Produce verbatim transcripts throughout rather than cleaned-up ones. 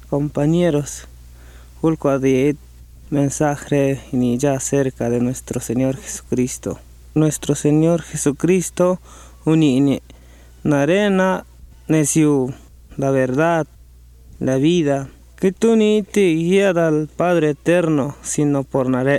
compañeros, ulco de mensaje ni ya acerca de nuestro Señor Jesucristo. Nuestro Señor Jesucristo unine narena necio la verdad, la vida, que tú ni te guía al Padre eterno, sino por nare.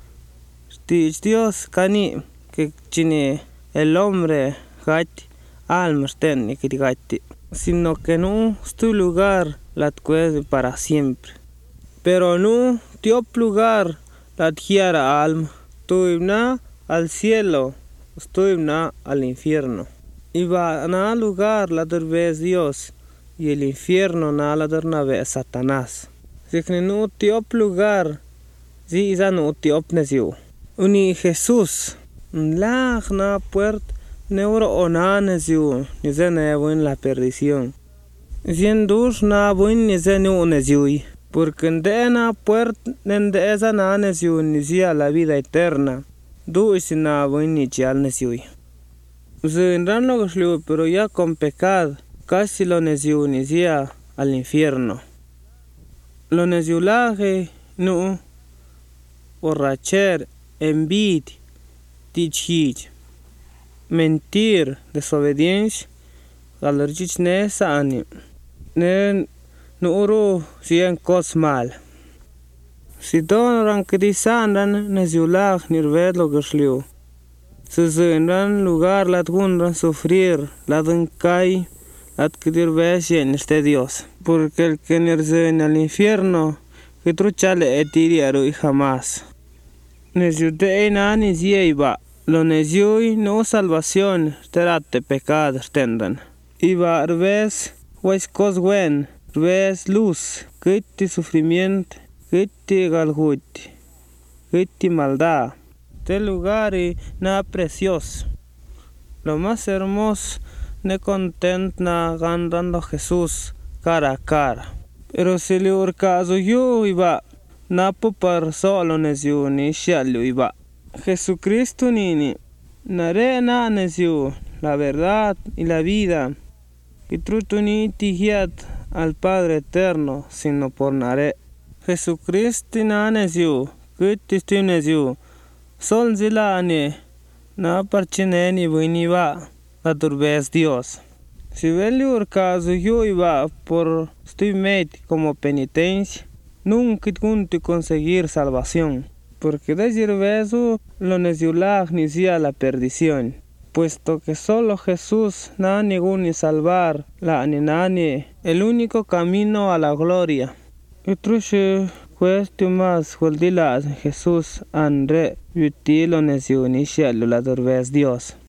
Dios cani que chine el hombre gati alma ten que digati, sino que no tu lugar la cuede para siempre. Pero no dio lugar la tierra alma, tu na al cielo, estoy na al infierno. Y va a lugar la vez Dios, y el infierno na la vez Satanás. Si que no dio lugar, si ya no dio necio. Uni Jesús, la na puerta neuro ona necio, ni se nevo en la perdición. Siendur na buen ni se no necio. Porque en na puerta de esa na necio ni sea la vida eterna. Du is na buen ni chal necio. Se enran lo que pero ya con pecado, casi lo necio ni sea al infierno. Lo neciolaje no borracher, envidia, tichich, mentir, desobediencia, galerchich ne sani, ne no oro si en cos mal. Si don rankedisandan neciolag nirved lo que se senran lugar la tundran sufrir, la dencai, la adquirir besi en este Dios. Porque el que nerce en el infierno, que truchale etiriaru y jamás. Neciute na ni iba, lo neciui no salvación, terate pecado tendan. Iba revés, pues cos buen, revés luz, que sufrimiento, que galhuti, que maldad. Este lugar y nada precioso. Lo más hermoso, ne content na ganando Jesús cara a cara. Pero si le urcaso yo iba, na por solo necio ni shalio iba. Jesucristo nini, nare na necio, la verdad y la vida. Y truto ni tigiat al Padre eterno, sino por nare. Jesucristo na necio, que te necio. Sol zilane, na parchine ni vini va, la turbes Dios. Si veliur caso yo iba por estoy meti como penitencia, nunca junto conseguir salvación, porque decir beso lo neciolag ni sea la perdición, puesto que solo Jesús na ni salvar la ni nani, el único camino a la gloria. Y truche cueste más Jesús andre utilo necio ni la turbes Dios.